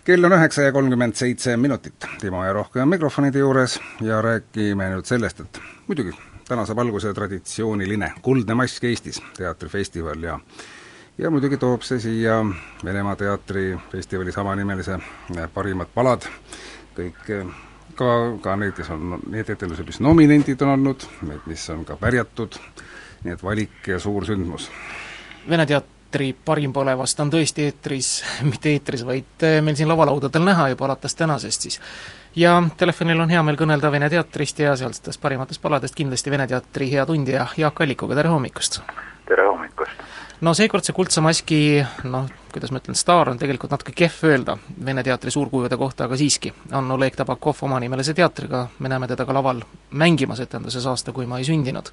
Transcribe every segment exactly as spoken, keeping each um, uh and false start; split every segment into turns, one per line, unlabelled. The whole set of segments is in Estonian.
Kell on üheksa ja kolmkümmend seitse minutit. Timo ja Rohke on mikrofonide juures ja räägime nüüd sellest, et muidugi täna saab alguse traditsiooniline Kuldne mask Eestis teatrifestival ja ja muidugi toob see siia Venemaa teatrifestivali samanimelise parimad palad, kõik ka, ka need, kes on, need etendused, mis nominendid on olnud, need, mis on ka pärjatud, nii et valik ja suur sündmus.
Vene teatri parim pole vast on tõesti eetris, mitte eetris, vaid meil siin lavalaudadel näha juba alates tänasest siis. Ja telefonil on hea meel kõnelda Vene teatrist ja sealsetest parimatest paladest kindlasti Vene teatri hea tundja Jaak Allikuga, tere hommikust!
Tere hommikust!
No seekord see Kuldse maski, noh, kuidas ma ütlen, staar on tegelikult natuke kehv öelda Vene teatri suurkujude kohta, aga siiski on Oleg Tabakov oma nimelise teatriga, me näeme teda ka laval mängimas etenduses aasta, kui ma ei sündinud.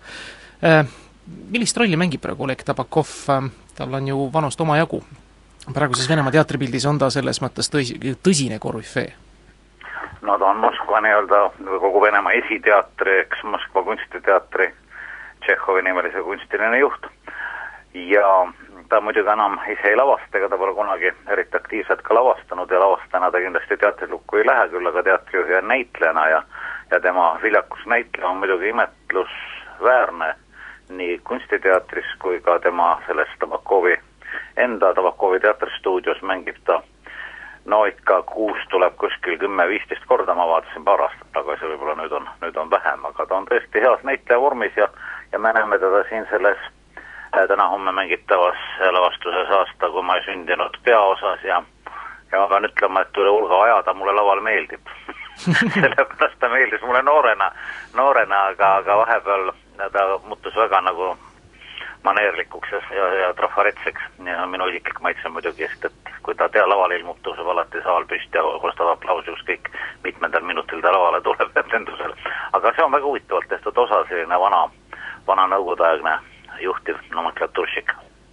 Millist rolli mängib praegu Oleg Tabakov? Tal on ju vanust oma jagu. Praeguses Venemaa teatripildis on ta selles mõttes tõsi, tõsine korüfee.
No ta on Moskva nii-öelda kogu Venemaa esiteatri, eks Moskva kunstiteatri Tšehhovi nimelise kunstiline juht. Ja ta muidugi enam ise ei lavasta, ega ta pole kunagi eriti aktiivselt ka lavastanud ja lavastana ta kindlasti teatrilukku ei lähe, küll aga teatrijuhi ja näitlejana ja, ja tema viljakus näitleja on muidugi imetlusväärne nii kunstiteatris kui ka tema selles Tabakovi enda Tabakovi teatristuudios mängib ta no ikka kuus tuleb kuskil kümme viisteist korda, ma vaatasin paar aastat tagasi, võib-olla nüüd on, nüüd on vähem, aga ta on tõesti heas näitleja vormis ja, ja me näeme teda siin selles täna homme mängitavas lavastuses aasta, kui ma ei sündinud peaosas ja, ja ma pean ütlema, et üle hulga aja ta mulle laval meeldib. Sellepärast ta meeldis mulle noorena, noorena aga, aga vahepeal ta muutus väga nagu maneerlikuks ja, ja, ja trafaretseks. Ja minu isiklik maitse muidugi, sest et kui ta tea laval ilmub, tõuseb alati saal püsti ja kostab aplausi ükskõik mitmendal minutil ta lavale tuleb etendusel. Aga see on väga huvitavalt tehtud osa, selline vana, vana nõukogudeaegne juhtiv nomenklatuursik.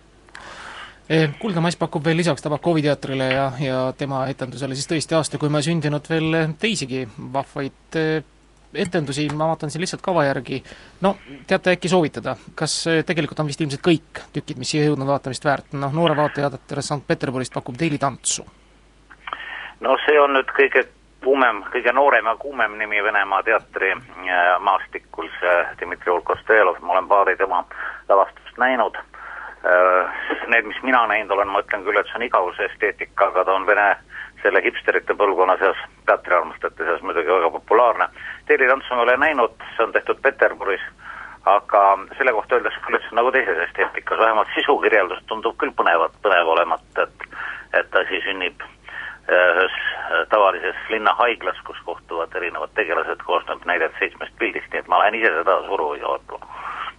Kuldne mask pakub veel lisaks Tabakovi teatrile ja, ja tema etendusele siis tõesti aasta, kui ma sündinud veel teisigi vahvaid etendusi, ma vaatan siin lihtsalt kava järgi. No, teate äkki soovitada, kas tegelikult on vist ilmselt kõik tükid, mis siia jõudnud vaatamist väärt? No, noore vaatajateater Sankt Peterburist pakub Teili tantsu. No see on nüüd kõige kuumem, kõige noorem ja kuumem nimi Venemaa teatri maastikul, see Dmitri Ulkostelov, ma olen paari tema lavastust näinud. Need, mis mina näinud olen, ma ütlen küll, et see on igavuse esteetika, aga ta on Vene selle hipsterite põlvkonna seas, teatriarmustajate seas muidugi väga populaarne. Teili tantsu ma olen näinud, see on tehtud Peterburis, aga selle kohta öeldes küll, et see on nagu teises esteetikas, vähemalt sisukirjeldus tundub küll põnevat, põnev olemat, et, et asi sünnib ühes tavalises linna haiglas, kus kohtuvad erinevad tegelased, koosneb näidet seitsmest pildist, nii et ma lähen ise seda suru ja vaatama.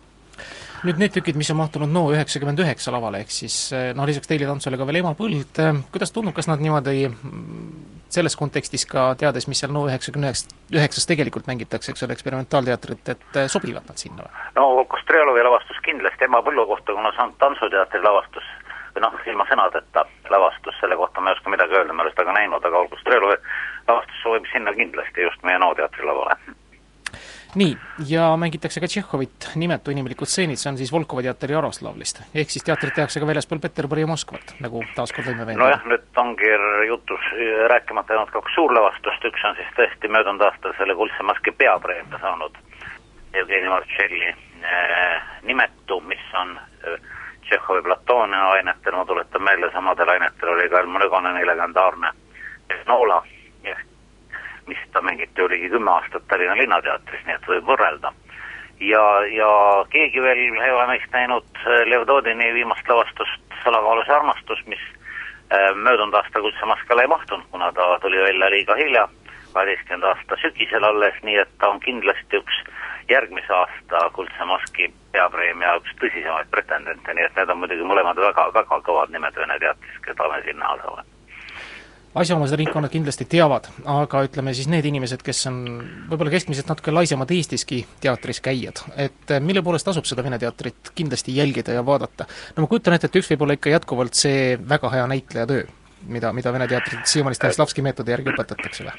Nüüd need tükid, mis on mahtunud no üheksakümmend üheksa lavale, ehk siis no lisaks Teili tantsule ka veel Emapõld, kuidas tundub, kas nad niimoodi selles kontekstis ka teades, mis seal no üheksakümmend üheksas tegelikult mängitakse, eks ole, eksperimentaalteatrit, et sobivad nad sinna või? No Kostrelovi lavastus kindlasti Emapõllu kohta, kuna see on tantsuteatri lavastus, või noh, ilma sõnadeta lavastus, selle kohta ma ei oska midagi öelda, ma olen seda ka näinud, aga Kostrelovi lavastus sobib sinna kindlasti just meie nooteatri lavale. Nii, ja mängitakse ka Tšehhovit nimetu inimlikud stseenid, see on siis Volkova teatri Jaroslavlist. Ehk siis teatrit tehakse ka väljaspool Peterburi ja Moskvat, nagu taaskord võime veenda.
Nojah, nüüd ongi jutus rääkimata ainult kaks suurlavastust, üks on siis tõesti möödunud aastal selle Kuldse maski peapreemia saanud Evgeni Marcelli nimetu, mis on Tšehhovi Platooni ainetel, ma tuletan meelde, samadel ainetel oli ka Elmonegoneni legendaarne Noola, mis ta mängiti oligi kümme aastat Tallinna linnateatris, nii et võib võrrelda. Ja, ja keegi veel ei ole meist näinud Lev Dodini viimast lavastust Salakaaluse armastus, mis möödunud aasta Kuldse maskale ei mahtunud, kuna ta tuli välja liiga hilja, kaheteistkümnenda aasta sügisel alles, nii et ta on kindlasti üks järgmise aasta Kuldse maski peapreemia üks tõsisemaid pretendente, nii et need on muidugi mõlemad väga, väga kõvad nimed Vene teatris, keda me sinna asame.
Asjaomased ringkonnad kindlasti teavad, aga ütleme siis need inimesed, kes on võib-olla keskmiselt natuke laisemad Eestiski teatris käijad, et mille poolest asub seda Vene teatrit kindlasti jälgida ja vaadata. No ma kujutan ette, et üks võib olla ikka jätkuvalt see väga hea näitleja töö, mida, mida Vene teatrit siiamaani Stanislavski meetodi järgi õpetatakse või?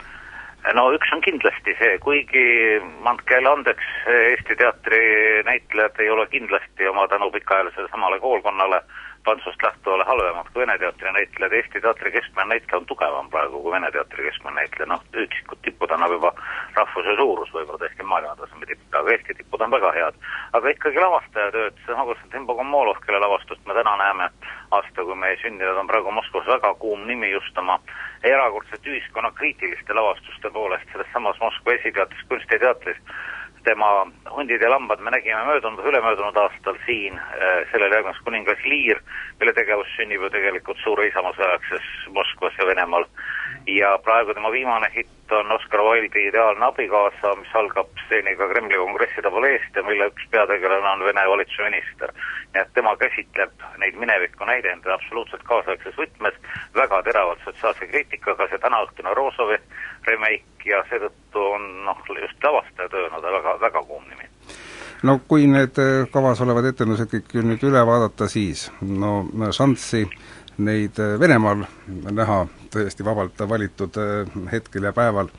No üks on kindlasti see, kuigi andke jälle andeks, Eesti teatri näitlejad ei ole kindlasti oma tänu pikaajalisele samale koolkonnale pantsust lähtuvale halvemad kui Vene teatri näitlejad. Eesti teatri keskmine näitleja on tugevam praegu kui Vene teatri keskmine näitleja. Noh, üksikud tipud annab juba rahvuse suurus, võib-olla tõesti maailmataseme tipp, aga Eesti tipud on väga head. Aga ikkagi lavastajatööd, see on Konstantin Bogomolov, kelle lavastust me täna näeme aasta, kui meie sündinud on praegu Moskvas väga kuum nimi just oma erakordselt ühiskonna kriitiliste lavastuste poolest selles samas Moskva esiteatris, kunstiteatris. Tema Hundid ja lambad me nägime möödunud, ülemöödunud aastal siin, sellele järgnes Kuningas Liir, mille tegevus sünnib ju tegelikult suure isamasõjakses Moskvas ja Venemaal. Ja praegu tema viimane hitt on Oscar Wilde'i Ideaalne abikaasa, mis algab stseeniga Kremli kongressi tabuleest ja mille üks peategelane on Vene valitsuse minister. Nii et tema käsitleb neid minevikku näidendada absoluutselt kaasaegses võtmes, väga teravalt sotsiaalse kriitikaga, see tänaõhtune Rozovi remake ja seetõttu on noh, just lavastaja tööna väga, väga kuum nimi.
No kui need kavas olevad etendused kõik nüüd üle vaadata, siis no šanssi neid Venemaal näha tõesti vabalt valitud hetkel ja päeval,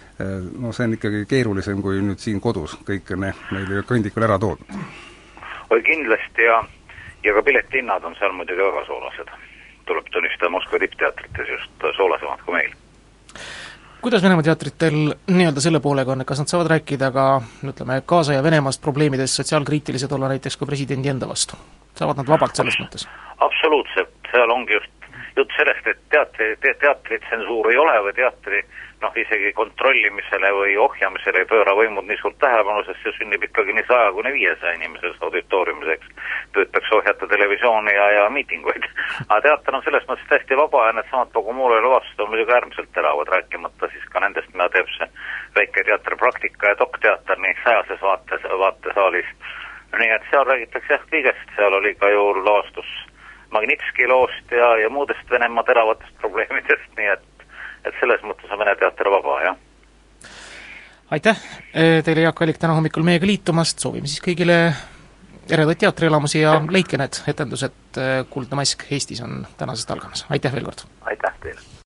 no see on ikkagi keerulisem kui nüüd siin kodus kõik ne, meil kõndikul ära toodud.
Oi kindlasti ja, ja ka piletihinnad on seal muidugi väga soolased. Tuleb tunnistada Moskva tippteatrites just soolasemad kui meil.
Kuidas Venemaa teatritel nii-öelda selle poolega on, kas nad saavad rääkida ka, ütleme, kaasa ja Venemaast probleemidest sotsiaalkriitilised olla näiteks ka presidendi enda vastu? Saavad nad vabalt selles mõttes?
Absoluutselt, seal ongi just jutt sellest, et teatri, te, teatri tsensuur ei ole või teatri noh, isegi kontrollimisele või ohjamisele ei pööra võimud nii suurt tähelepanu, sest see sünnib ikkagi nii saja kuni viiesaja inimeses auditooriumiseks. Püütakse ohjata televisiooni ja, ja miitinguid. Aga teater on selles mõttes täiesti vaba ja need samad Bogomolov lavastused on muidugi äärmiselt teravad, rääkimata siis ka nendest, mida teeb see väike teatripraktika ja dokteater nii sajases vaates, vaatesaalis. Nii et seal räägitakse jah kõigest, seal oli ka ju lavastus Magnitski loost ja, ja muudest Venemaa teravatest probleemidest, nii et, et selles mõttes on Vene teater vaba, jah.
Aitäh teile, Jaak Allik, täna hommikul meiega liitumast, soovime siis kõigile eredaid teatrielamusi ja leidke need etendused, Kuldne mask Eestis on tänasest algamas. Aitäh veel kord!
Aitäh teile!